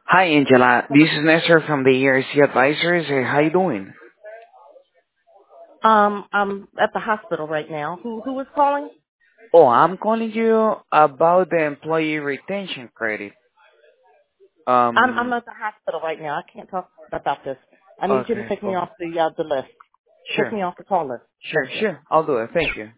Hi, Angela. This is Nestor from the ERC Advisors. How you doing? I'm at the hospital right now. Who is calling? Oh, I'm calling you about the employee retention credit. I'm Um, at the hospital right now. I can't talk about this. I need you to okay, take me cool. off the list. Take Sure, me off the call list. sure, Thank you. sure. I'll do it. Thank you.